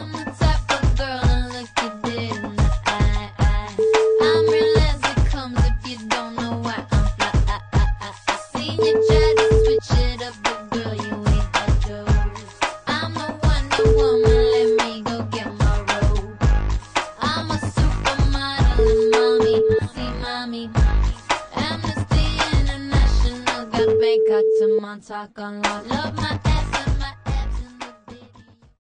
I'm the type of girl to look you dead in the eye. I'm real as it comes if you don't know why I'm fly. I seen you try to switch it up, but girl, you ain't that dope. I'm the Wonder Woman, let me go get my robe. I'm a supermodel and mommy, see mommy. Amnesty International got Bangkok to Montauk on lock. Love my